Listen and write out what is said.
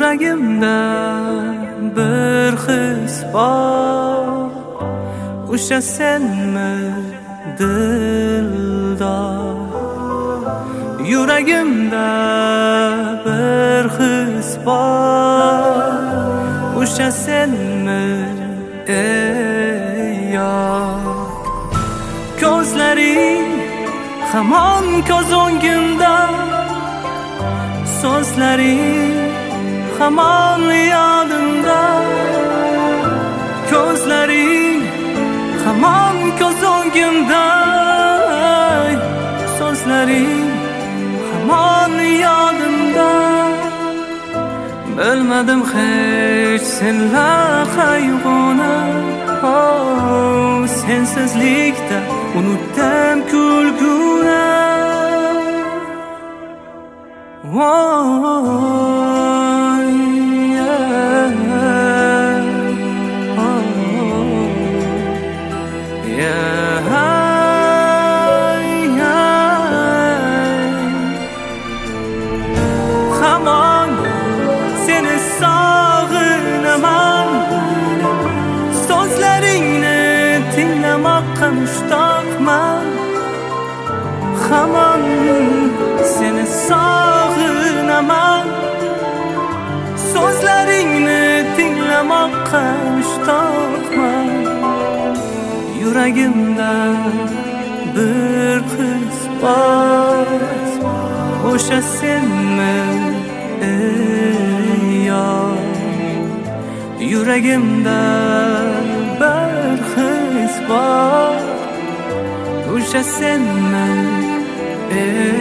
Yuragimda bir his bor, o'sha senmi dildor. Yuragimda bir his bor, o'sha senmi ey yor. Ko'zlaring hamon ko'z o'ngimda, so'zlaring hamon yodimda. Ko'zlaring hamon ko'z o'ngimda, so'zlaring hamon yodimda. Bilmadim hech senlar qayg'uni, sensizlikda unutdim kulguni. Hamon seni sog'inaman, so'zlaringni tinglamoqqa mushtoqman. Hamon seni sog'inaman, so'zlaringni tinglamoqqa mushtoqman. Yuragimda bir his bor, o'sha senmi ey yor. Yuragimda bir his bor, o'sha senmi ey